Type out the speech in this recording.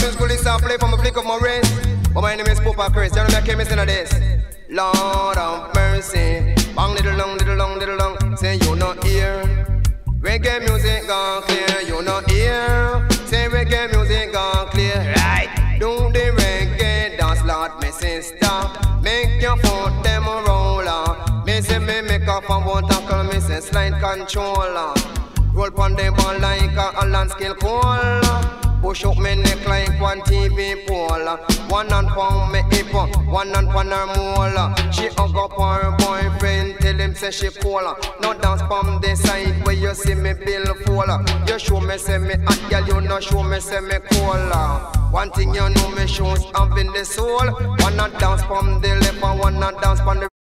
musical list I play from a flick of my wrist. But my name is Papa Chris. You know me, I came missing of this. Lord of mercy. Bang little long, little long, little long. Say you not hear. Reggae music gone clear. You not hear. Say reggae music gone clear. Right. Do the reggae dance, Lord, me sister. Make your foot them roller. Me say me make up and won't tackle. Me say slide controller. Roll pon the ball like a land skill pole. Push up me neck like one TV pole. One hand pon me hip, one hand pon her mole. She hug up her boyfriend, tell him say she cool. No dance pon the side where you see me bill full. You show me say me hot girl, you no show me say me cool. One thing you know, me shows up in the soul. One hand dance pon the left and one hand dance pon the